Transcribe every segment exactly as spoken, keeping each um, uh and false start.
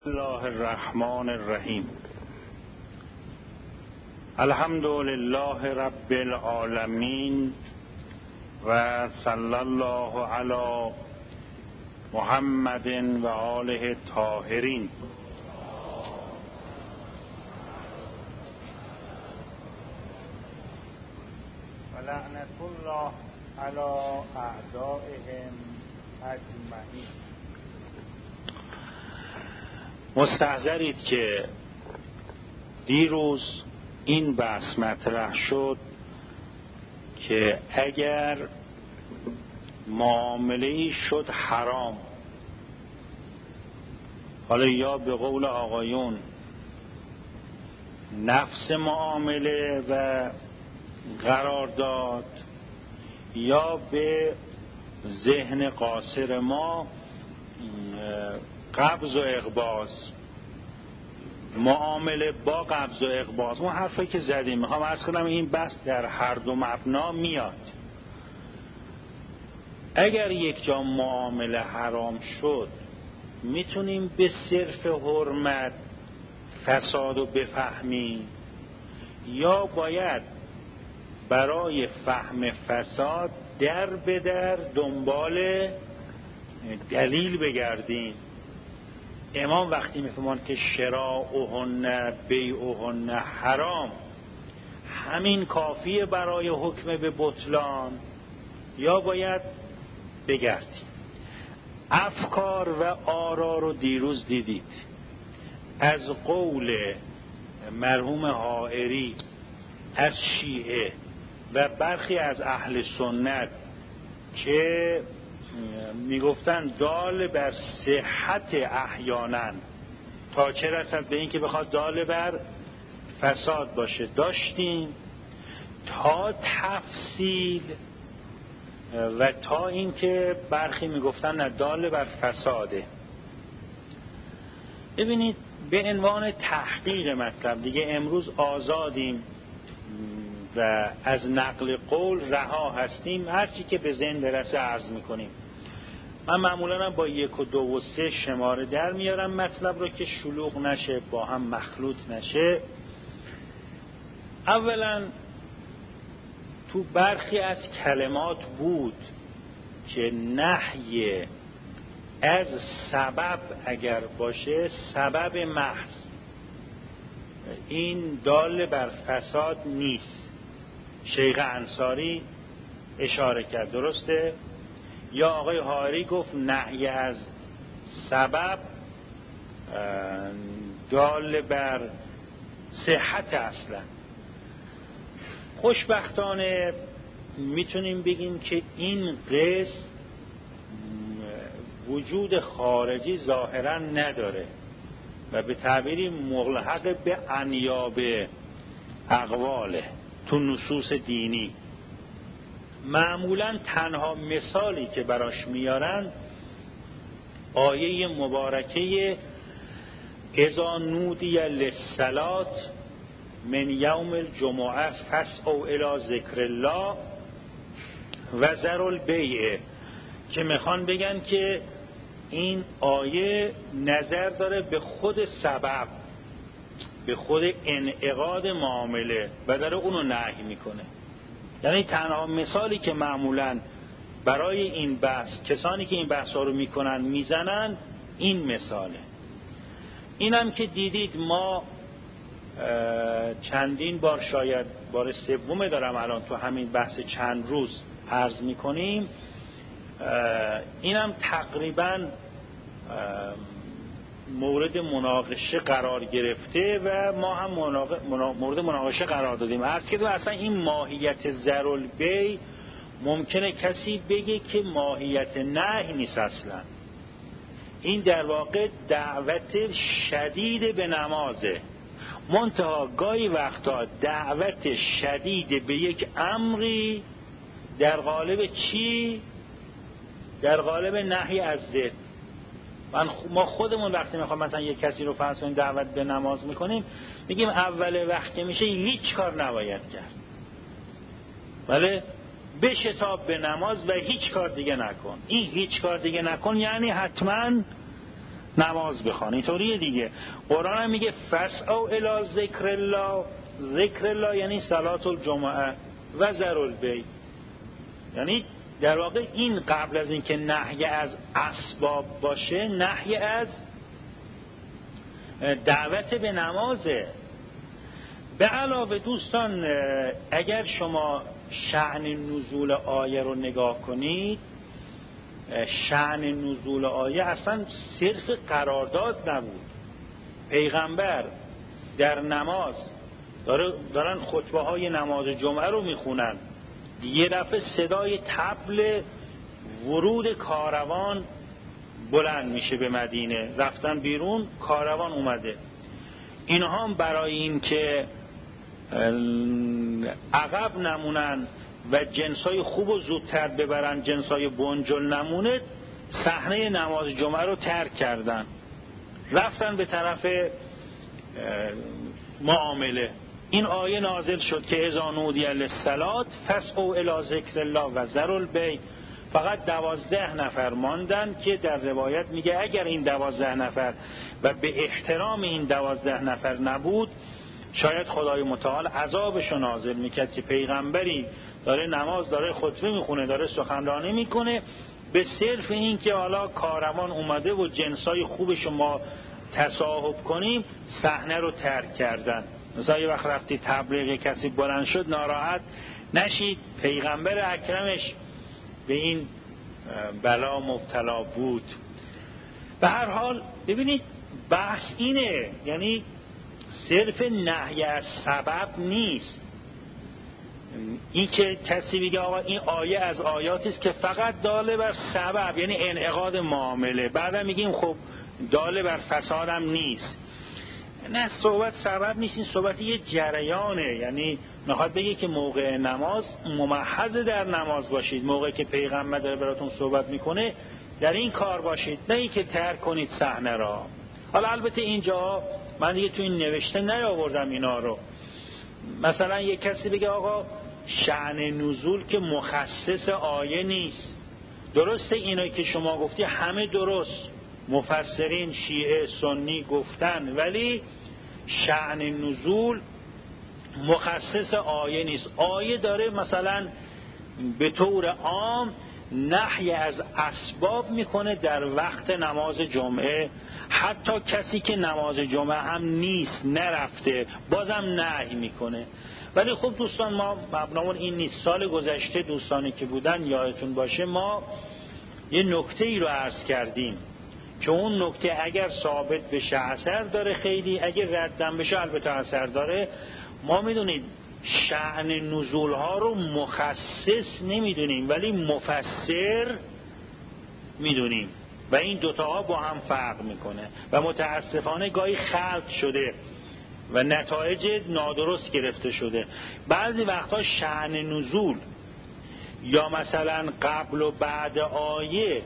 الله الرحمن الرحیم. الحمد لله رب العالمین و صلی الله علی محمد و آله الطاهرین. و لعنت الله علی اعدائهم اجمعین. مستحضرید که دیروز این بحث مطرح شد که اگر معامله‌ای شد حرام، حالا یا به قول آقایون نفس معامله و قرارداد، یا به ذهن قاصر ما قبض و اقباض، معامله با قبض و اقباض. اون حرفی که زدیم میخوام عرض کنم این بحث در هر دو مبنا میاد. اگر یک جا معامله حرام شد میتونیم به صرف حرمت فساد رو بفهمیم، یا باید برای فهم فساد در به در دنبال دلیل بگردیم. امام وقتی میفهمند که شراؤهن بیعهن حرام، همین کافیه برای حکم به بطلان یا باید بگردیم؟ افکار و آرا رو دیروز دیدید. از قول مرحوم حائری از شیعه و برخی از اهل سنت که میگفتن دال بر صحت احیانا تا چه رسد به این که بخواد دال بر فساد باشه داشتیم، تا تفصیل و تا این که برخی میگفتن نه دال بر فساده. ببینید به عنوان تحقیق مطلب دیگه امروز آزادیم و از نقل قول رها هستیم، هرچی که به ذهن برسه عرض میکنیم. من معمولا با یک و دو و سه شماره در میارم مطلب رو که شلوغ نشه، با هم مخلوط نشه. اولا تو برخی از کلمات بود که نهی از سبب اگر باشه سبب محض، این دال بر فساد نیست. شیخ انصاری اشاره کرد، درسته؟ یا آقای حائری گفت نهی از سبب دال بر صحت اصلا. خوشبختانه میتونیم بگیم که این قسم وجود خارجی ظاهرا نداره و به تعبیری ملحق به انیاب اقواله تو نصوص دینی. معمولا تنها مثالی که براش میارن آیه مبارکه اذا نودی للصلاة من یوم الجمعه فاسعوا الی ذکر الله و ذروا البیع، که میخوان بگن که این آیه نظر داره به خود سبب، به خود انعقاد معامله و داره اونو نهی میکنه. یعنی تنها مثالی که معمولاً برای این بحث کسانی که این بحث ها رو میکنن میزنن این مثاله. اینم که دیدید ما چندین بار، شاید بار سومه دارم الان تو همین بحث چند روز عرض میکنیم، اینم تقریباً مورد مناقشه قرار گرفته و ما هم مورد مناقشه قرار دادیم. عرض کردم اصلا این ماهیت ذر البیع ممکنه کسی بگه که ماهیت نهی نیست اصلا. این در واقع دعوت شدید به نمازه، منتها گاهی وقتا دعوت شدید به یک امری در قالب چی؟ در قالب نهی از ضد. من ما خودمون وقتی میخوام مثلا یک کسی رو فرض کنیم دعوت به نماز میکنیم، میگیم اول وقت میشه هیچ کار نباید کرد، ولی بشتاب به نماز و هیچ کار دیگه نکن. این هیچ کار دیگه نکن یعنی حتما نماز بخوان. اینطوریه دیگه. قرآن هم میگه فسعوا الی ذکر الله. ذکر الله یعنی صلات الجمعه و ذروا البیع. یعنی در واقع این قبل از اینکه نهی از اسباب باشه، نهی از دعوت به نمازه. به علاوه دوستان اگر شما شأن نزول آیه رو نگاه کنید، شأن نزول آیه اصلا صرف قرارداد نبود. پیغمبر در نماز دارن خطبه های نماز جمعه رو میخونن، یه دفعه صدای طبل ورود کاروان بلند میشه به مدینه، رفتن بیرون، کاروان اومده. اینها هم برای این که عقب نمونن و جنسای خوب رو زودتر ببرن، جنسای بنجل نمونه، صحنه نماز جمعه رو ترک کردن، رفتن به طرف معامله. این آیه نازل شد که اذا نودی للصلاة فاسعوا الی ذکر الله و ذروا البیع. فقط دوازده نفر ماندن که در روایت میگه اگر این دوازده نفر و به احترام این دوازده نفر نبود، شاید خدای متعال عذابشو نازل میکرد که پیغمبری داره نماز داره خطبه میخونه، داره سخنرانی میکنه، به صرف این که حالا کاروان اومده و جنسای خوبشو ما تصاحب کنیم، صحنه رو ترک کردن. مثلا یه وقت رفتی تبلیغ کسی بلند شد، ناراحت نشید، پیغمبر اکرمش به این بلا مبتلا بود. به هر حال ببینید بحث اینه، یعنی صرف نهی از سبب نیست. این که کسی بگه آقا این آیه از آیاتی است که فقط داله بر سبب، یعنی انعقاد معامله، بعدا میگیم خب داله بر فساد هم نیست. نه، صحبت سبب نیست، این صحبت یه جریانه. یعنی میخواد بگه که موقع نماز ممحض در نماز باشید، موقعی که پیغمبر داره براتون صحبت میکنه در این کار باشید، نه ای که ترک کنید صحنه را. حالا البته اینجا من دیگه تو این نوشته نیاوردم اینا رو. مثلا یک کسی بگه آقا شأن نزول که مخصص آیه نیست. درسته اینایی که شما گفتی همه درست، مفسرین شیعه سنی گفتن، ولی شأن نزول مخصص آیه نیست. آیه داره مثلا به طور عام نهی از اسباب میکنه در وقت نماز جمعه، حتی کسی که نماز جمعه هم نیست نرفته بازم نهی میکنه. ولی خب دوستان ما مبنامون این نیست. سال گذشته دوستانی که بودن یادتون باشه ما یه نکته ای رو عرض کردیم که اون نکته اگر ثابت بشه اثر داره خیلی، اگر ردم بشه البته اثر داره. ما میدونید شأن نزول ها رو مخصص نمیدونیم ولی مفسر میدونیم و این دوتا با هم فرق میکنه و متاسفانه گاهی خلط شده و نتایج نادرست گرفته شده. بعضی وقتا شأن نزول یا مثلا قبل و بعد آیه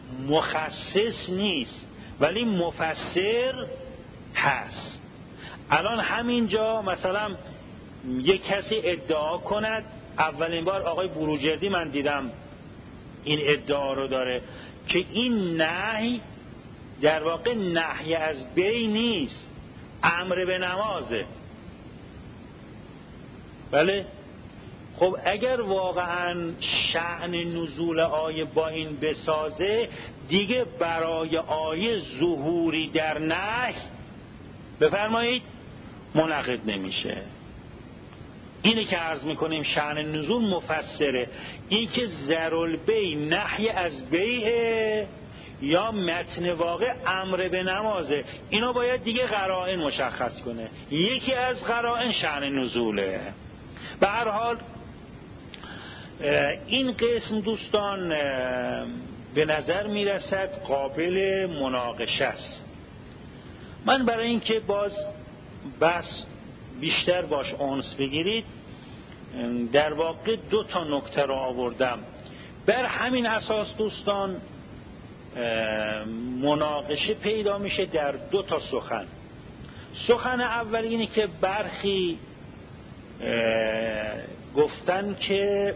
مخصص نیست ولی مفسر هست. الان همینجا مثلا یک کسی ادعا کند، اولین بار آقای بروجردی من دیدم این ادعا رو داره که این نهی در واقع نهی از بیع نیست، امر به نمازه. بله خب اگر واقعا شأن نزول آیه با این بسازه، دیگه برای آیه ظهوری در نهی بفرمایید منعقد نمیشه. اینه که عرض میکنیم شأن نزول مفسره. این که ذرالبیع نهی از بیع یا متن واقع امر به نمازه، اینا باید دیگه قرائن مشخص کنه. یکی از قرائن شأن نزوله. به هر حال این قسم دوستان به نظر میرسد قابل مناقشه است. من برای اینکه باز بس بیشتر باش انس بگیرید در واقع دو تا نکته را آوردم. بر همین اساس دوستان مناقشه پیدا میشه در دو تا سخن. سخن اول اینه که برخی گفتن که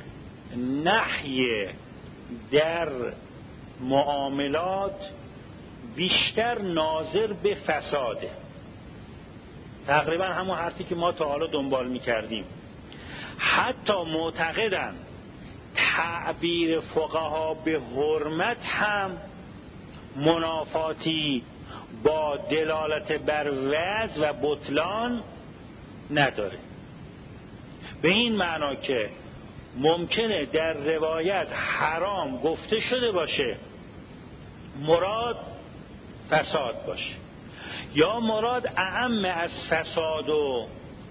نهی در معاملات بیشتر ناظر به فساده. تقریبا همون حرفی که ما تا حالا دنبال میکردیم. حتی معتقدن تعبیر فقها به حرمت هم منافاتی با دلالت بر وضع و بطلان نداره، به این معنا که ممکنه در روایت حرام گفته شده باشه مراد فساد باشه، یا مراد اعم از فساد و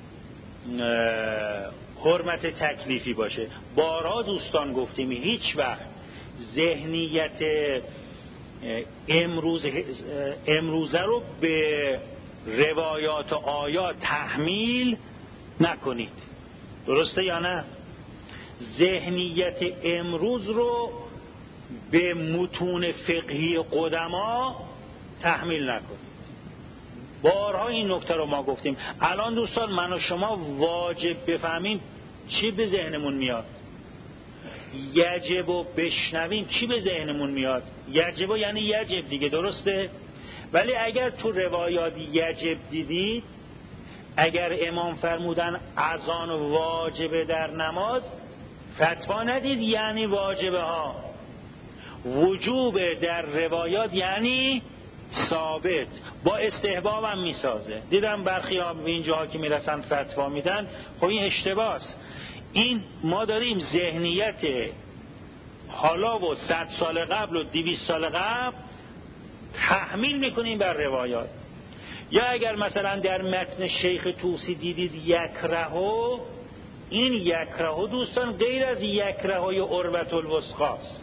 حرمت تکلیفی باشه. بارها دوستان گفتیم هیچ وقت ذهنیت امروز امروزه رو به روایات و آیات تحمیل نکنید، درسته یا نه؟ ذهنیت امروز رو به متون فقهی قدما تحمیل نکنید. بارها این نکته رو ما گفتیم. الان دوستان من و شما واجب بفهمیم چی به ذهنمون میاد؟ یجب و بشنویم چی به ذهنمون میاد؟ یجب یعنی یجب دیگه، درسته؟ ولی اگر تو روایات یجب دیدید، اگر امام فرمودن اذان واجبه در نماز، فتوا ندید یعنی واجبه ها. وجوب در روایات یعنی ثابت، با استحباب هم میسازه. دیدم برخی ها به اینجاها که میرسن فتوا میدن، خب این اشتباهه. این ما داریم ذهنیت حالا و صد سال قبل و دویست سال قبل تحمیل میکنیم بر روایات. یا اگر مثلا در متن شیخ طوسی دیدید یکرهو، این یکرهو دوستان غیر از یکرهوی عروة الوثقی است.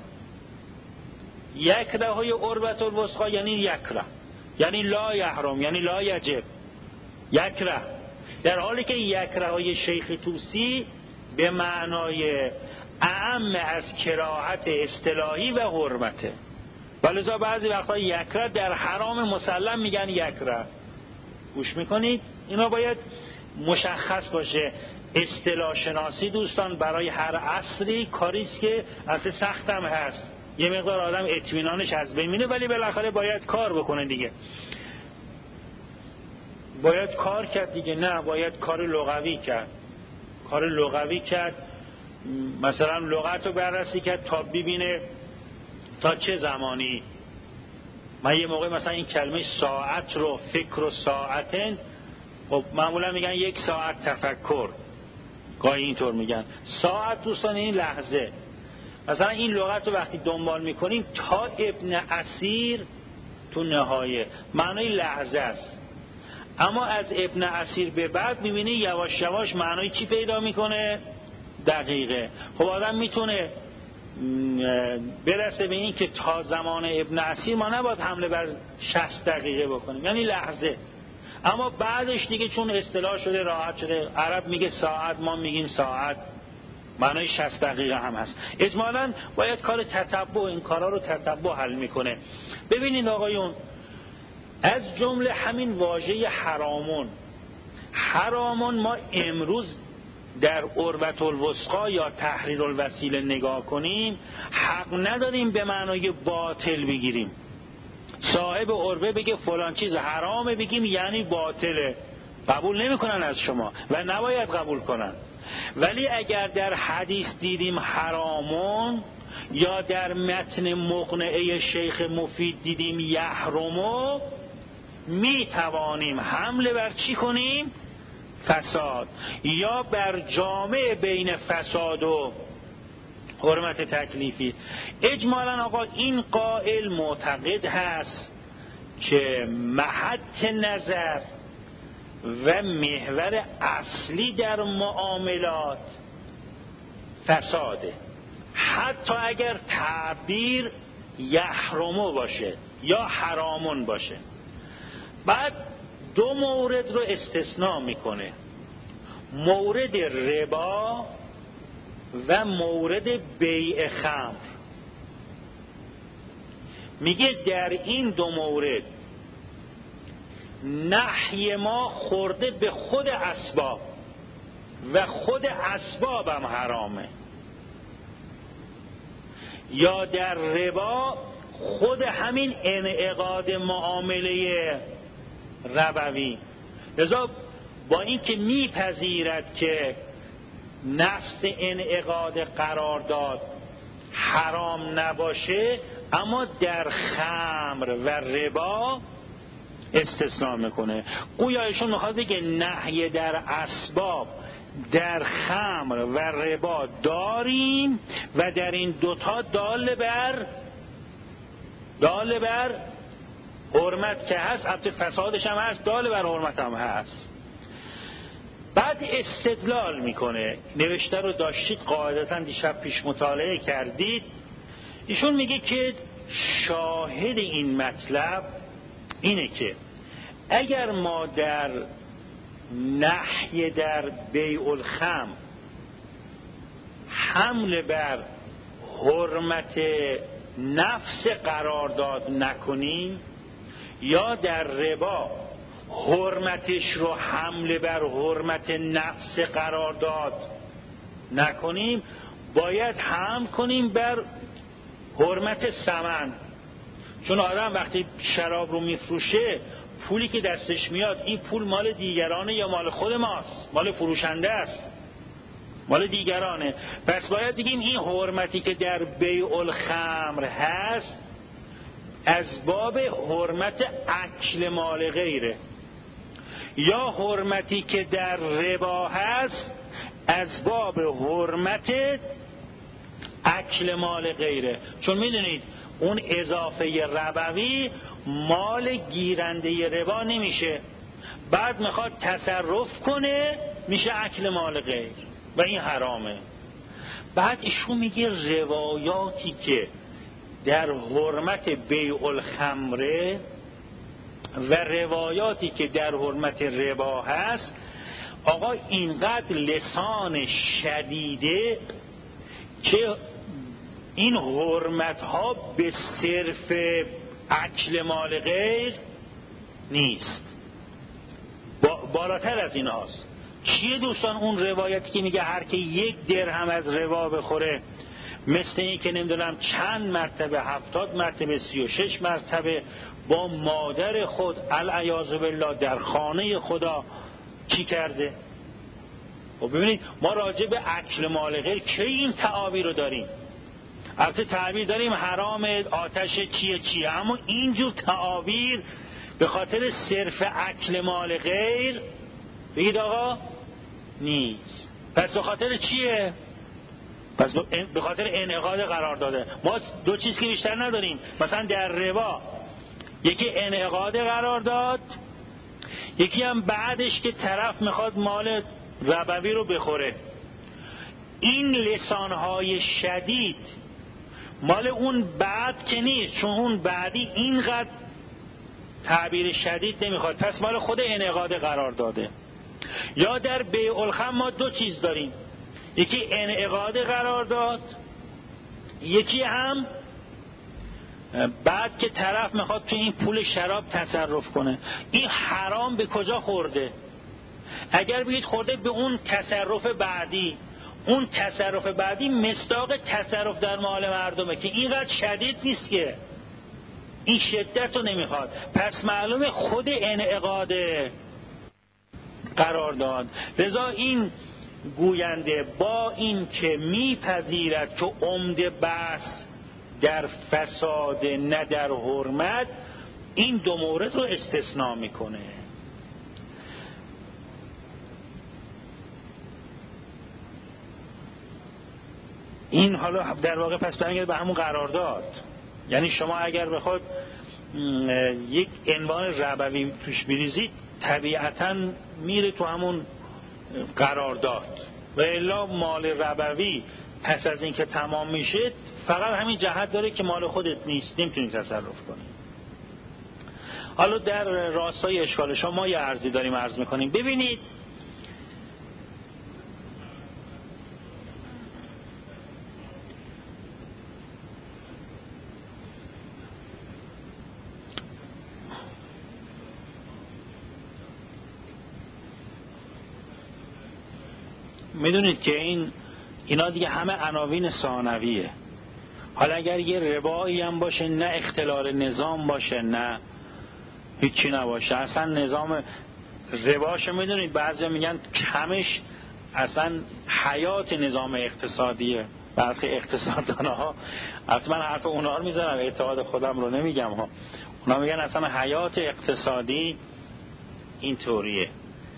یکرهوی عروة الوثقی یعنی یکره، یعنی لا یحرم، یعنی لا یجب، یکره. در حالی که یکرهوی شیخ طوسی به معنای اعم از کراهت اصطلاحی و حرمته. ولذا بعضی وقتا یکره در حرام مسلم میگن یکره. گوش میکنید؟ اینا باید مشخص باشه. اصطلاح شناسی دوستان برای هر عصری کاریست که اصلا سختم هست. یه مقدار آدم اطمینانش از بین میره، ولی بالاخره باید کار بکنه دیگه. باید کار کرد دیگه، نه باید کار لغوی کرد. کار لغوی کرد، مثلا لغت رو بررسی کرد تا ببینه تا چه زمانی. من یه موقع مثلا این کلمه ساعت رو فکر و ساعتن، خب معمولا میگن یک ساعت تفکر، گاهی اینطور میگن. ساعت دوستان این لحظه. مثلا این لغت رو وقتی دنبال میکنیم تا ابن اسیر تو نهایه معنای لحظه است، اما از ابن اسیر به بعد میبینی یواش یواش معنای چی پیدا میکنه؟ دقیقه. خب آدم میتونه برسه به این که تا زمان ابن اسیر ما نباید حمله بر شصت دقیقه بکنیم، یعنی لحظه. اما بعدش دیگه چون اصطلاح شده راحت شده، عرب میگه ساعت، ما میگیم ساعت، معنای شصت دقیقه هم هست. اجمالاً باید کار تتبع، این کارا رو تتبع حل میکنه. ببینید آقایون، از جمله همین واژه حرامون، حرامون ما امروز در عروة الوثقی یا تحریر الوسیله نگاه کنیم، حق نداریم به معنای باطل بگیریم. صاحب عروه بگه فلان چیز حرامه، بگیم یعنی باطله، قبول نمیکنن از شما و نباید قبول کنن. ولی اگر در حدیث دیدیم حرامون، یا در متن مقنعه شیخ مفید دیدیم یحرمو، می توانیم حمله بر چی کنیم؟ فساد، یا بر جامع بین فساد و حرمت تکلیفی. اجمالاً آقا این قائل معتقد هست که محط نظر و محور اصلی در معاملات فساده، حتی اگر تعبیر یحرمو باشه یا حرامون باشه. بعد دو مورد رو استثناء میکنه، مورد ربا و مورد بیع خمر. میگه در این دو مورد نهی ما خورده به خود اسباب و خود اسباب هم حرامه. یا در ربا خود همین انعقاد معامله ربوی. لذا با اینکه میپذیرد که نفس انعقاد قرارداد حرام نباشه، اما در خمر و ربا استثناء میکنه. گویا ایشون میخواد بگه نهی در اسباب در خمر و ربا داریم و در این دوتا دال بر دال بر حرمت که هست، البته فسادش هم هست، دال بر حرمت هم هست. بعد استدلال میکنه، نوشته رو داشتید قاعدتا دیشب پیش مطالعه کردید. ایشون میگه که شاهد این مطلب اینه که اگر ما در نهی در بیع الخمر حمل بر حرمت نفس قرارداد نکنیم، یا در ربا حرمتش رو حمل بر حرمت نفس قرارداد نکنیم، باید حمل کنیم بر حرمت ثمن. چون آدم وقتی شراب رو میفروشه، پولی که دستش میاد این پول مال دیگرانه یا مال خود ماست؟ مال فروشنده است، مال دیگرانه. پس باید بگیم این حرمتی که در بیع الخمر هست از باب حرمت اکل مال غیره، یا حرمتی که در ربا هست از باب حرمت اکل مال غیره. چون میدونید اون اضافه ربوی مال گیرنده ربا نمیشه، بعد میخواد تصرف کنه میشه اکل مال غیر و این حرامه. بعد ایشون میگه روایاتی که در حرمت بیع الخمره و روایاتی که در حرمت ربا هست، آقا اینقدر لسان شدیده که این حرمت ها به صرف اکل مال غیر نیست، با بالاتر از این هاست. چیه دوستان اون روایتی که میگه هر که یک درهم از ربا بخوره مثل این که نمیدونم چند مرتبه، هفتاد مرتبه، سی و شش مرتبه با مادر خود العیاذ بالله در خانه خدا چی کرده؟ و ببینید ما راجع به اکل مال غیر کی این تعابیر رو داریم؟ البته تعبیر داریم حرام، آتش چیه چیه، اما اینجور تعابیر به خاطر صرف اکل مال غیر بگید آقا نیست. پس به خاطر چیه؟ پس به خاطر انعقاد قرار داده. ما دو چیز که بیشتر نداریم، مثلا در ربا یکی انعقاد قرار داد، یکی هم بعدش که طرف میخواد مال ربوی رو بخوره. این لسانهای شدید مال اون بعد که نیست، چون اون بعدی اینقدر تعبیر شدید نمیخواد، پس مال خود انعقاد قرار داده. یا در بیع الخمر ما دو چیز داریم، یکی انعقاد قرار داد، یکی هم بعد که طرف میخواد تو این پول شراب تصرف کنه. این حرام به کجا خورده؟ اگر بگید خورده به اون تصرف بعدی، اون تصرف بعدی مصداق تصرف در مال مردمه که اینقدر شدید نیست، که این شدت رو نمیخواد. پس معلومه خود انعقاد قرار داد. لذا این گوینده با این که میپذیرد که عمده بحث در فساد نه در حرمت، این دو مورد رو استثناء میکنه. این حالا در واقع پس برمیگرده به همون قرارداد. یعنی شما اگر بخواد یک عنوان ربوی توش بریزید، طبیعتاً میره تو همون قرارداد، و الا مال ربوی پس از اینکه تمام میشه فقط همین جهت داره که مال خودت نیست، نمیتونی تصرف کنی. حالا در راستای اشکال شما یه عرضی داریم عرض میکنیم. ببینید میدونید که این اینا دیگه همه عناوین ثانویه. حالا اگر یه ربایی هم باشه، نه اختلال نظام باشه نه هیچی نباشه، اصلا نظام رباشه میدونید بعضی میگن کمش اصلا حیات نظام اقتصادیه. برخی اقتصاددان ها، حتما حرف اونا رو میزنم، اعتقاد خودم رو نمیگم ها، اونا میگن اصلا حیات اقتصادی اینطوریه.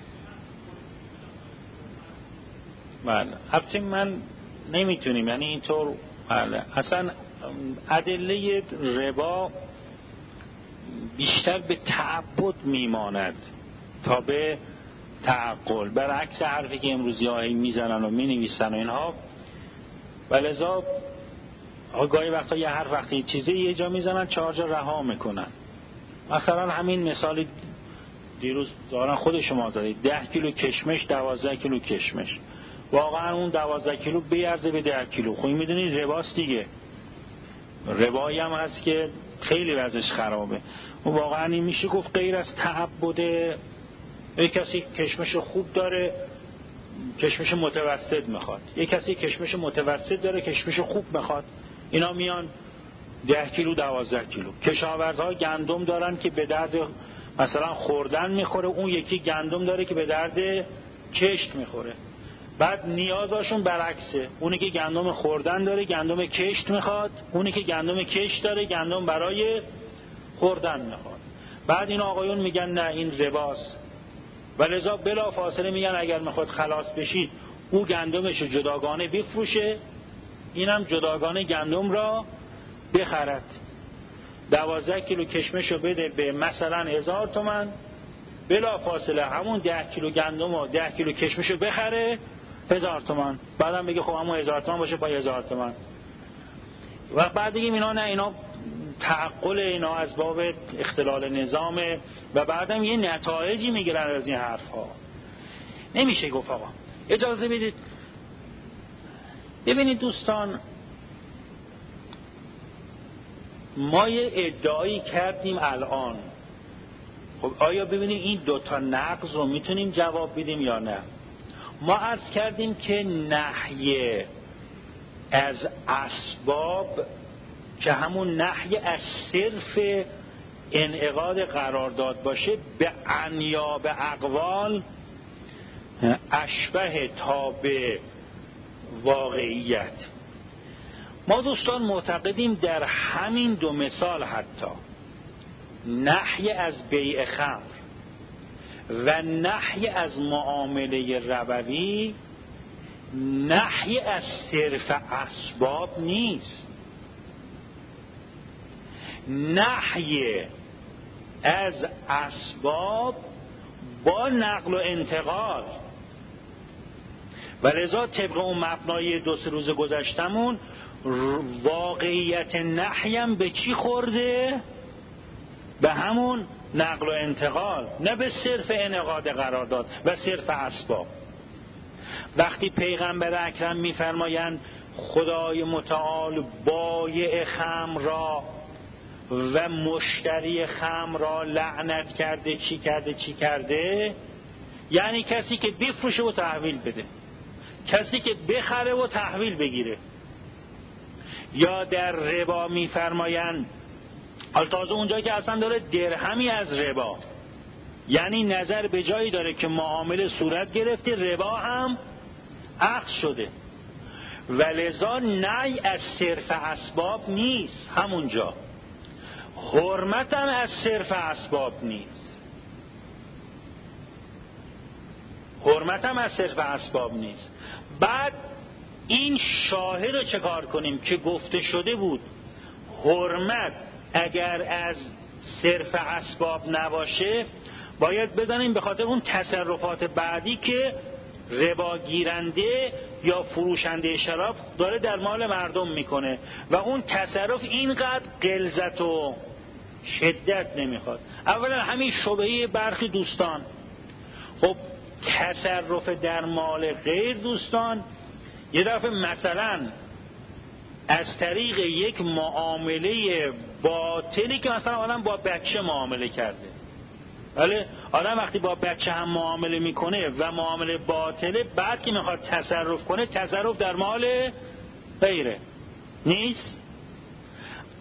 بله البته من نمیتونیم یعنی اینطور. بله اصلا ادله ربا بیشتر به تعبد میماند تا به تعقل، برعکس حرفی که امروزی ها میزنن و مینویسن و اینها. ولذا گاهی وقتا یه هر وقتی چیزی یه جا میزنن چهار جا رها میکنن. مثلا همین مثال دیروز دارن خود شما زدید، ده کیلو کشمش دوازده کیلو کشمش، واقعا اون دوازده کیلو بیارزه به ده کیلو. خب میدونید رباست دیگه، ربایی هم هست که خیلی وضعش خرابه. و واقعا این میشه گفت غیر از تعبده. یک کسی کشمش خوب داره کشمش متوسط میخواد، یک کسی کشمش متوسط داره کشمش خوب میخواد، اینا میان ده کیلو دوازده کیلو. کشاورزها گندم دارن که به درد مثلا خوردن میخوره، اون یکی گندم داره که به درد کشت میخوره. بعد نیازاشون برعکسه، اونی که گندم خوردن داره گندم کشت میخواد، اونی که گندم کشت داره گندم برای خوردن میخواد. بعد این آقایون میگن نه این رباست، ولذا بلا فاصله میگن اگر میخواد خلاص بشید او گندمش جداگانه بفروشه، اینم جداگانه گندم را بخرد. دوازده کیلو کشمشو بده به مثلا هزار تومن، بلا فاصله همون ده کیلو گندم و ده کیلو کشمشو بخره هزار تومن، بعدم بگه خب همون هزار تومن باشه پای هزار تومن. و بعد دیگه اینا نه اینا تعقل، اینا از باب اختلال نظامه و بعدم یه نتایجی میگیرن از این حرف ها. نمیشه گفت آقا. اجازه بدید ببینید دوستان، ما یه ادعایی کردیم الان، خب آیا ببینیم این دوتا نقض رو میتونیم جواب بدیم یا نه؟ ما عرض کردیم که نهی از اسباب که همون نهی از صرف انعقاد قرارداد باشه به انیاب اقوال اشبه تا به واقعیت. ما دوستان معتقدیم در همین دو مثال حتی نهی از بیع خمر و نهی از معامله ربوی نهی از صرف اسباب نیست. نهی از اسباب با نقل و انتقال، و لذا طبق اون مبنای دو سه روز گذشتمون واقعیت نهیم به چی خورده؟ به همون نقل و انتقال، نه به صرف انعقاد قرارداد و صرف اسباب. وقتی پیغمبر اکرم میفرمایند خدای متعال بایع خمر را و مشتری خمر را لعنت کرده، چی کرده چی کرده، یعنی کسی که بفروشه و تحویل بده، کسی که بخره و تحویل بگیره. یا در ربا میفرمایند، حال تازه اونجا که اصلا داره درهمی از ربا، یعنی نظر به جایی داره که معامله صورت گرفته، ربا هم عقد شده، ولذا نهی از صرف اسباب نیست. همونجا حرمت هم از صرف اسباب نیست، حرمت هم از صرف اسباب نیست. بعد این شاهد رو چه کار کنیم که گفته شده بود حرمت اگر از صرف اسباب نباشه باید بزنیم به خاطر اون تصرفات بعدی که ربا گیرنده یا فروشنده شراب داره در مال مردم میکنه و اون تصرف اینقدر غلظت و شدت نمیخواد. اولا همین شبهه برخی دوستان، خب تصرف در مال غیر دوستان یه دفعه مثلا از طریق یک معامله باطلی که مثلا آدم با بچه معامله کرده، ولی آدم وقتی با بچه هم معامله میکنه و معامله باطله، بعد که میخواد تصرف کنه تصرف در مال غیره نیست.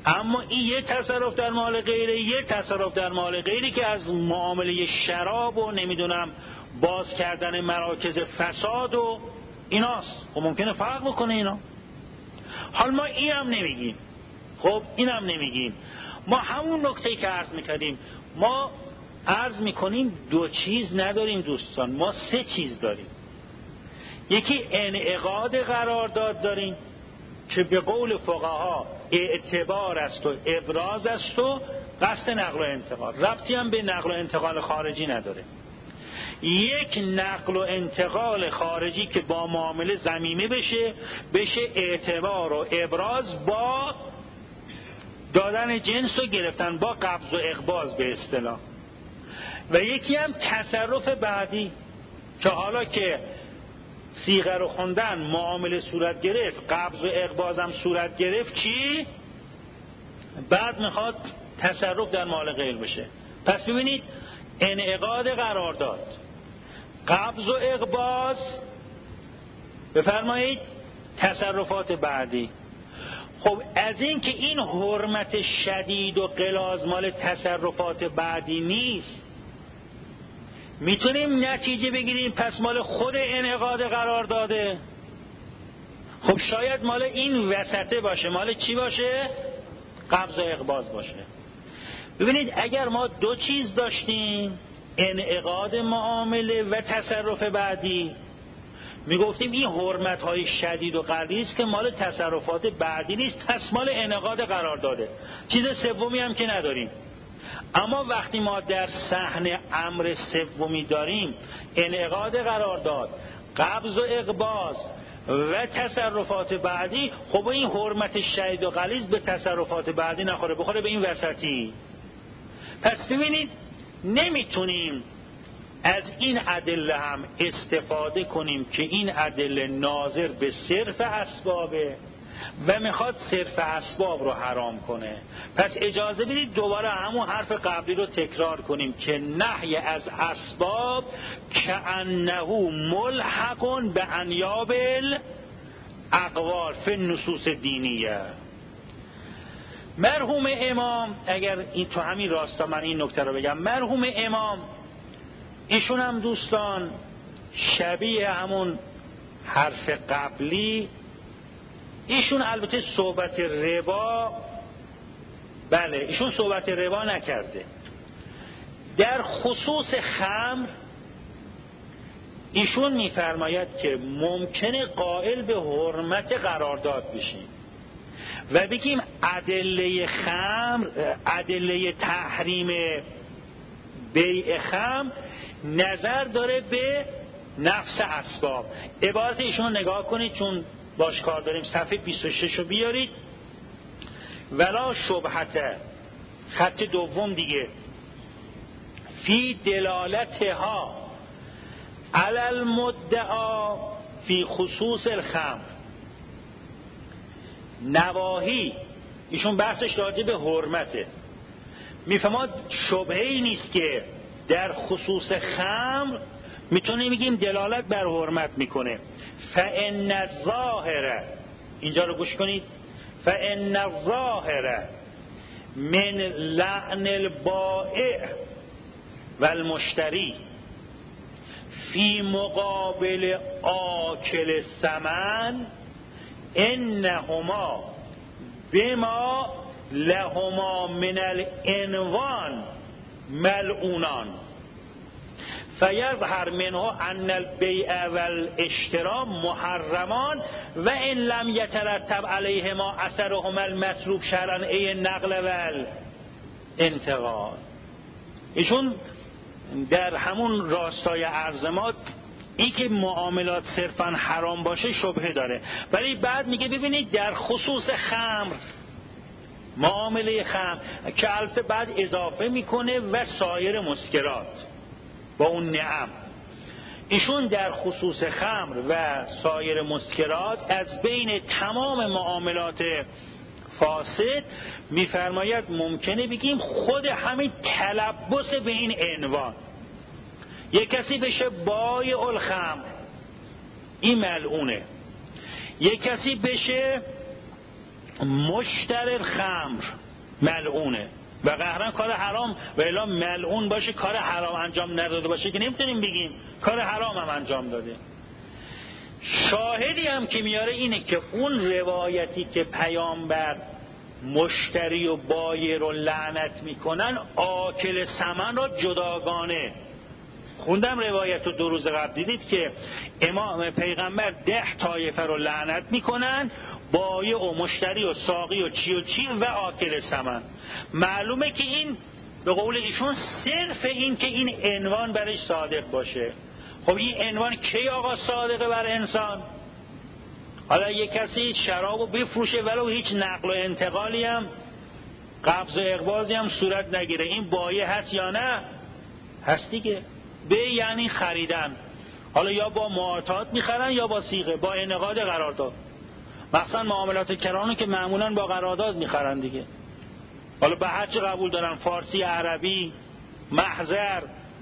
اما این یه تصرف در مال غیره، یه تصرف در مال غیری که از معامله شراب و نمیدونم باز کردن مراکز فساد و ایناست. خب ممکنه فرق بکنه اینا. حال ما اینم نمیگیم. خب اینم نمیگیم. ما همون نکته‌ای که عرض میکردیم، ما عرض میکنیم دو چیز نداریم دوستان، ما سه چیز داریم. یکی انعقاد قرارداد داریم که به قول فقها اعتبار است و ابراز است و قصد نقل و انتقال، ربطی هم به نقل و انتقال خارجی نداره. یک نقل و انتقال خارجی که با معامله ضمیمه بشه، بشه اعتبار و ابراز با دادن جنس و گرفتن، با قبض و اقباض به اصطلاح. و یکی هم تصرف بعدی که حالا که صیغه رو خوندن، معامله صورت گرفت، قبض و اقباض هم صورت گرفت، چی؟ بعد میخواد تصرف در مال غیر بشه. پس ببینید انعقاد قرارداد، قبض و اقباض، بفرمایید تصرفات بعدی. خب از این که این حرمت شدید و غلاظ مال تصرفات بعدی نیست، میتونیم نتیجه بگیریم پس مال خود انعقاد قرار داده. خب شاید مال این وسطه باشه. مال چی باشه؟ قبض و اقباض باشه. ببینید اگر ما دو چیز داشتیم، انعقاد معامله و تصرف بعدی، میگفتیم این حرمت های شدید و غلیظ که مال تصرفات بعدی نیست، پس مال انعقاد قرار داده. چیز سومی هم که نداریم. اما وقتی ما در صحن امر سومی داریم، انعقاد قرارداد، قبض و اقباض و تصرفات بعدی، خب این حرمت شدید و غلیظ به تصرفات بعدی نخوره، بخوره به این وسطی. پس ببینید نمیتونیم از این ادله هم استفاده کنیم که این ادله ناظر به صرف اسبابه و میخواد صرف اسباب رو حرام کنه. پس اجازه بدید دوباره همون حرف قبلی رو تکرار کنیم که نهی از اسباب کأنه ملحق به انیاب الاقوال فی النصوص دینیه. مرحوم امام، اگر این تو همین راستا من این نکته رو بگم، مرحوم امام ایشون هم دوستان شبیه همون حرف قبلی، ایشون البته صحبت ربا، بله ایشون صحبت ربا نکرده. در خصوص خمر ایشون میفرماید که ممکنه قائل به حرمت قرارداد بشیم و بگیم ادله خمر، ادله تحریم بیع خمر نظر داره به نفس اسباب. عبارت ایشون رو نگاه کنید چون باش کار داریم. صفحه بیست و شش رو بیارید. ولا شبهته، خط دوم دیگه، فی دلالتها علی المدعا فی خصوص الخمر. نواهی ایشون بحثش راجع به حرمته، میفهماد شبهه‌ای نیست که در خصوص خمر میتونیم بگیم دلالت بر حرمت میکنه. فإن الظاهر، اینجا رو گوش کنید، فإن الظاهر من لعن البائع والمشتری فی مقابل آکل الثمن انهما بما لهما من العنوان ملعونان فیظهر منه ان البیع والاشترا محرمان و ان لم یترتب علیهما اثرهما المطلوب شرعا ای النقل والانتقال. ایشون در همون راستای عرضمات این که معاملات صرفا حرام باشه شبهه داره، ولی بعد میگه ببینید در خصوص خمر، معامله خمر که البته بعد اضافه میکنه و سایر مسکرات با اون نعم، ایشون در خصوص خمر و سایر مسکرات از بین تمام معاملات فاسد میفرماید ممکنه بگیم خود همین تلبس به این عنوان، یک کسی بشه بایع الخمر، این ملعونه، یک کسی بشه مشتر خمر ملعونه و قهرن کار حرام و الا ملعون باشه کار حرام انجام نداده باشه که نمیتونیم بگیم کار حرام هم انجام داده. شاهدی هم که میاره اینه که اون روایتی که پیامبر مشتری و بایر رو لعنت میکنن آکل ثمن را جداگانه خوندم روایت رو دو روز قبل دیدید که امام پیغمبر ده طایفه رو لعنت میکنن بایع و مشتری و ساقی و چی و چی و آکل ثمن. معلومه که این به قول ایشون صرف این که این عنوان برش صادق باشه. خب این عنوان کی آقا صادقه بر انسان؟ حالا یک کسی شرابو بفروشه ولو هیچ نقل و انتقالی هم قبض و اقباضی هم صورت نگیره، این بایع هست یا نه؟ هست دیگه. به یعنی خریدن، حالا یا با معاطات میخرن یا با صیغه، با انعقاد قرارداد. مثلا معاملات کرانه که معمولا با قرارداد میخرن دیگه، حالا به هر چی قبول دارن، فارسی، عربی، محضر.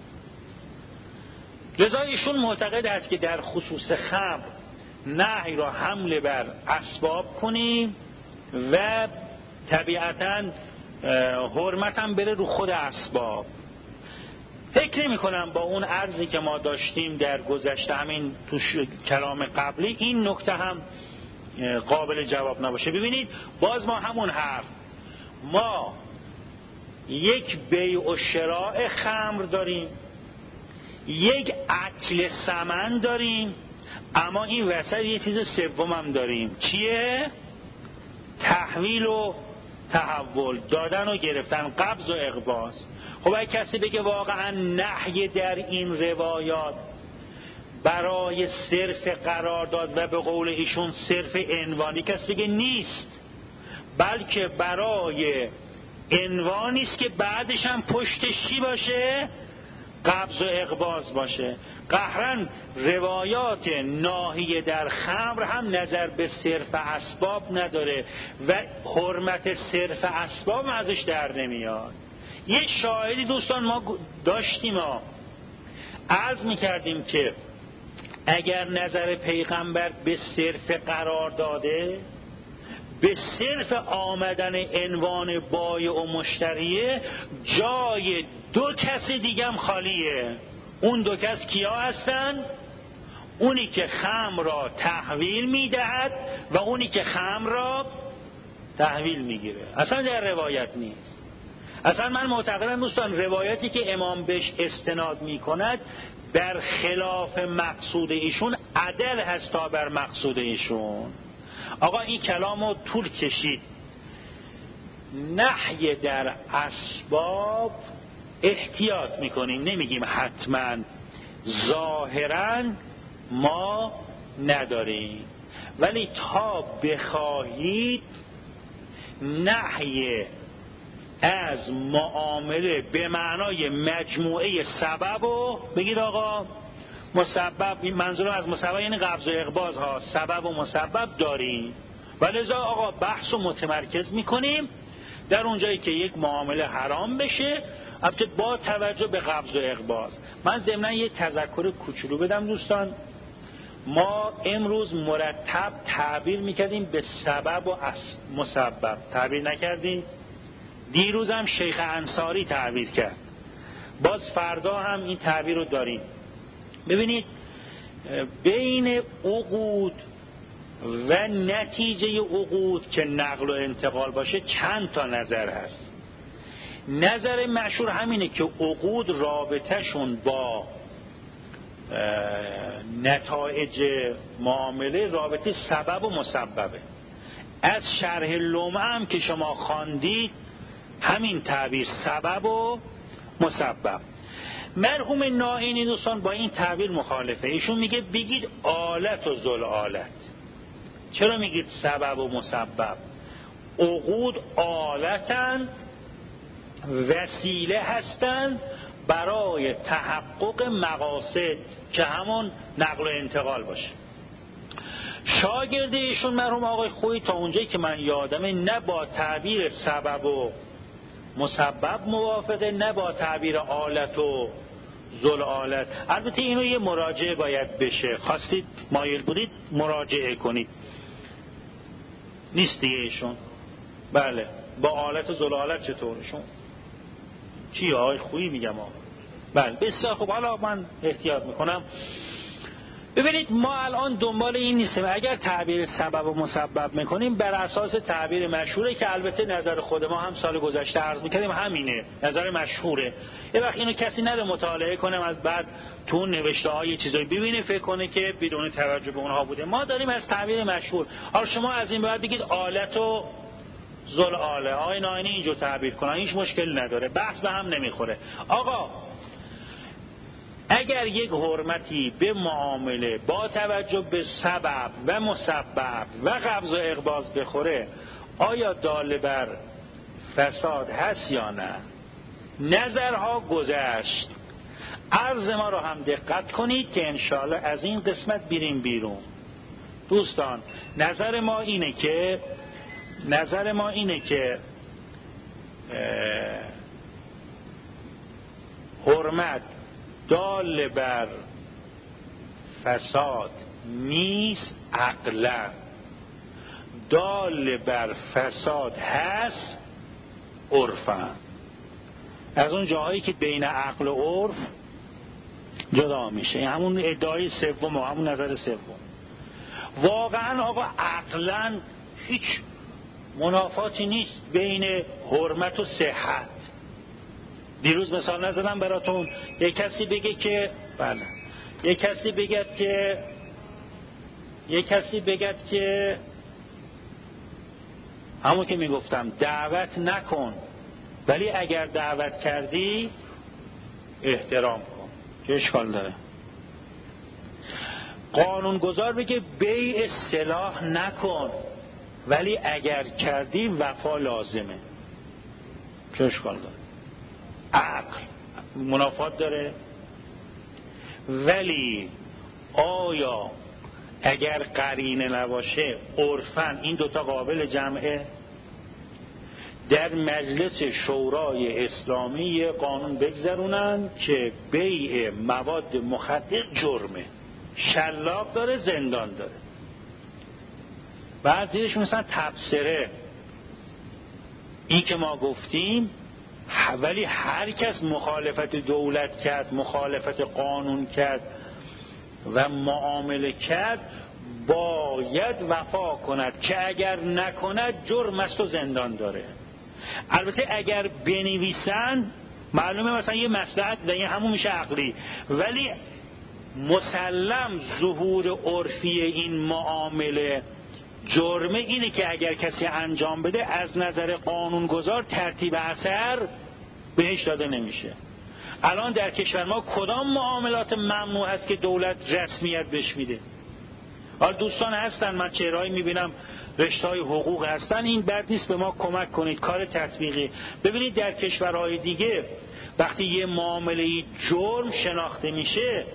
لذا ایشون معتقد است که در خصوص خمر نهی را حمل بر اسباب کنیم و طبیعتاً حرمت هم بره رو خود اسباب. فکر نمی کنم با اون عرضی که ما داشتیم در گذشته همین تو کلام قبلی این نکته هم قابل جواب نباشه. ببینید باز ما همون حرف، ما یک بیع و شراء خمر داریم، یک اکل ثمن داریم، اما این وسط یه چیز سوم هم داریم. چیه؟ تحویل و تحول، دادن و گرفتن، قبض و اقباض. خب اگه کسی بگه واقعا نهی در این روایات برای صرف قرار داد و به قول ایشون صرف عنوانی، کسی بگه نیست، بلکه برای عنوانی است که بعدش هم پشتش چی باشه؟ قبض و اقباض باشه. قهرن روایات ناهی در خمر هم نظر به صرف اسباب نداره و حرمت صرف اسباب ازش در نمیاد. یه شاهدی دوستان ما داشتیم، ما عرض میکردیم که اگر نظر پیغمبر به صرف قرار داده، به صرف آمدن عنوان بایع و مشتریه، جای دو کس دیگه هم خالیه. اون دو کس کیا هستن؟ اونی که خمر را تحویل میدهد و اونی که خمر را تحویل میگیره. اصلا در روایت نیست. اصلا من معتقدم دوستان روایتی که امام بهش استناد میکند بر خلاف مقصود ایشون عدل هست تا بر مقصود ایشون. آقا این کلامو طول کشید. نهی در اسباب احتیاط میکنیم، نمیگیم حتما، ظاهرا ما نداریم، ولی تا بخواهید نهی از معامله به معنای مجموعه سبب و بگید آقا مسبب، این منظور از مسبب یعنی قبض و اقباض ها، سبب و مسبب داریم، ولذا آقا بحث رو متمرکز میکنیم در اونجایی که یک معامله حرام بشه، البته با توجه به قبض و اقباض. من ضمن یه تذکر کوچولو بدم دوستان، ما امروز مرتب تعبیر میکردیم به سبب و مسبب، تعبیر نکردیم؟ دیروز هم شیخ انصاری تعبیر کرد، باز فردا هم این تعبیر رو داریم. ببینید بین عقود و نتیجه عقود که نقل و انتقال باشه چند تا نظر هست. نظر مشهور همینه که عقود رابطهشون با نتایج معامله رابطه سبب و مسببه. از شرح لمعه هم که شما خواندید همین تعبیر سبب و مسبب. مرحوم نائینی دوستان با این تعبیر مخالفه، ایشون میگه بگید آلت و ذل آلت. چرا میگید سبب و مسبب؟ عقود آلتن، وسیله هستن برای تحقق مقاصد که همون نقل و انتقال باشه. شاگرد ایشون مرحوم آقای خویی تا اونجایی که من یادمه نه با تعبیر سبب و مسبب موافقه، نه با تعبیر آلت و ذل آلت. البته اینو یه مراجعه باید بشه، خواستید مایل بودید مراجعه کنید. نیست دیگه ایشون. بله با آلت و زلالت چطورشون چی های خویی میگم ها. بله بسیار خوب. حالا من احتیاط میکنم. ببینید ما الان دنبال این نیستیم اگر تعبیر سبب و مسبب میکنیم بر اساس تعبیر مشهوره که البته نظر خود ما هم سال گذشته عرض میکردیم همینه، نظر مشهوره. یه وقت اینو کسی نره مطالعه کنه از بعد تو نوشته های چیزایی ببینه فکر کنه که بدون توجه به اونها بوده. ما داریم از تعبیر مشهور. حالا شما از این بعد بگید آلت و ذل آله آقای ناینی اینجور تعبیر کنن هیچ مشکلی نداره، بحث به هم نمیخوره. آقا اگر یک حرمتی به معامله با توجه به سبب و مسبب و قبض و اقباض بخوره آیا دال بر فساد هست یا نه؟ نظرها گذشت. عرض ما رو هم دقت کنید که انشاءالله از این قسمت بیریم بیرون. دوستان نظر ما اینه که نظر ما اینه که حرمت دال بر فساد نیست عقلا، دال بر فساد هست عرفا. از اون جاهایی که بین عقل و عرف جدا میشه، همون ادعای سوم و همون نظر سوم. واقعا آقا عقلا هیچ منافاتی نیست بین حرمت و صحت. دیروز مثال نزدم براتون، یک کسی بگه که بله یک کسی بگه که یک کسی بگه که همون که میگفتم دعوت نکن ولی اگر دعوت کردی احترام کن، چه اشکال داره؟ قانونگذار بگه بیع سلاح نکن ولی اگر کردی وفا لازمه، چه اشکال داره؟ عقل منافات داره. ولی آیا اگر قرینه نباشه عرفاً این دوتا قابل جمعه؟ در مجلس شورای اسلامی قانون بگذرونن که بیع مواد مخدر جرمه، شلاق داره، زندان داره. بعد زیرش مثلا تبصره این که ما گفتیم ولی هر کس مخالفت دولت کرد، مخالفت قانون کرد و معامله کرد باید وفا کند که اگر نکند جرم است و زندان داره. البته اگر بنویسن معلومه مثلا یه مصلحت دیگه همون میشه عقلی، ولی مسلم ظهور عرفی این معامله جرمه اینه که اگر کسی انجام بده از نظر قانونگذار ترتیب اثر بهش داده نمیشه. الان در کشور ما کدام معاملات ممنوع هست که دولت رسمیت بهش میده؟ حالا دوستان هستن من چهرهایی میبینم رشته‌های حقوق هستن، این بد نیست به ما کمک کنید کار تطبیقی. ببینید در کشورهای دیگه وقتی یه معامله جرم شناخته میشه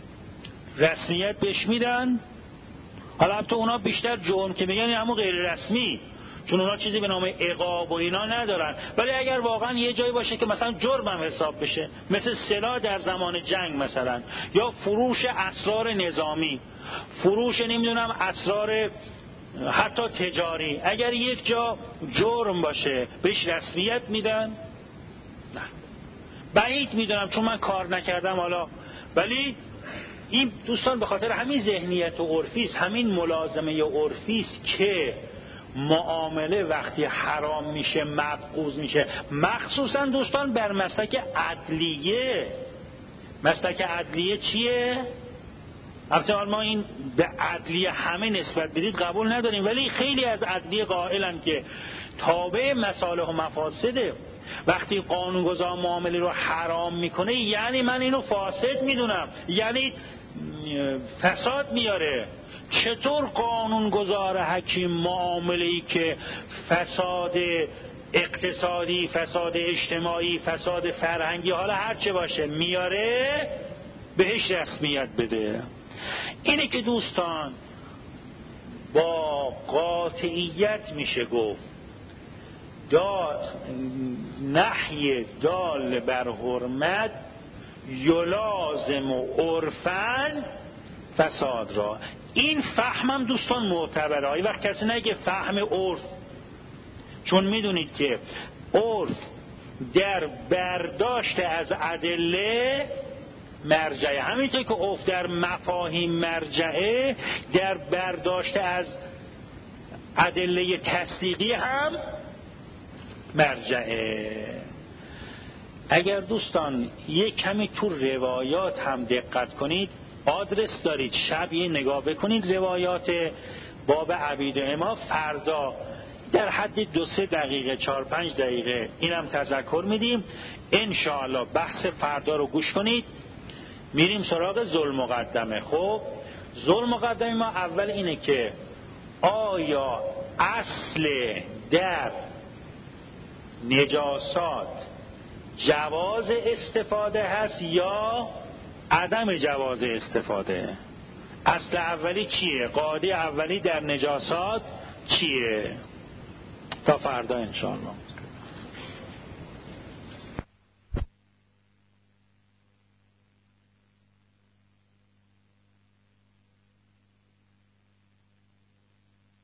رسمیت بهش میدن. حالا تو اونا بیشتر جرم که میگن همون غیر رسمی، چون اونا چیزی به نام عقاب و اینا ندارن. ولی اگر واقعا یه جایی باشه که مثلا جرم هم حساب بشه، مثل سلاح در زمان جنگ مثلا، یا فروش اسرار نظامی، فروش نمیدونم اسرار حتی تجاری، اگر یک جا جرم باشه بهش رسمیت میدن؟ نه. بعید میدونم چون من کار نکردم حالا، ولی این دوستان به خاطر همین ذهنیت و عرفیست، همین ملازمه عرفیست که معامله وقتی حرام میشه مبغوض میشه، مخصوصا دوستان بر مسلک عدلیه. مسلک عدلیه چیه؟ البته ما این به عدلیه همه نسبت بدید قبول نداریم، ولی خیلی از عدلیه قائلن که تابع مصالح و مفاسده. وقتی قانونگذار معامله رو حرام میکنه یعنی من اینو فاسد میدونم، یعنی فساد میاره. چطور قانونگذار حکیم معامله‌ای که فساد اقتصادی، فساد اجتماعی، فساد فرهنگی، حالا هر چه باشه میاره بهش رسمیت بده؟ اینه که دوستان با قاطعیت میشه گفت داد نحی دال بر حرمت یلازم عرفاً فساد را. این فهمم دوستان معتبره. این وقت کسی نگه فهم عرف، چون میدونید که عرف در برداشت از ادله مرجعه، همینطور که عرف در مفاهیم مرجعه، در برداشت از ادله تصدیقی هم مرجعه. اگر دوستان یک کمی تو روایات هم دقت کنید، آدرس دارید شب یه نگاه بکنید روایات باب عبید و اما، فردا در حد دو سه دقیقه چهار پنج دقیقه اینم تذکر میدیم انشاءالله. بحث فردا رو گوش کنید. میریم سراغ ذوالمقدمه. خب ذوالمقدمه ما اول اینه که آیا اصل در نجاسات جواز استفاده هست یا عدم جواز استفاده؟ اصل اولی چیه؟ قاعده اولی در نجاسات چیه؟ تا فردا انشاءالله.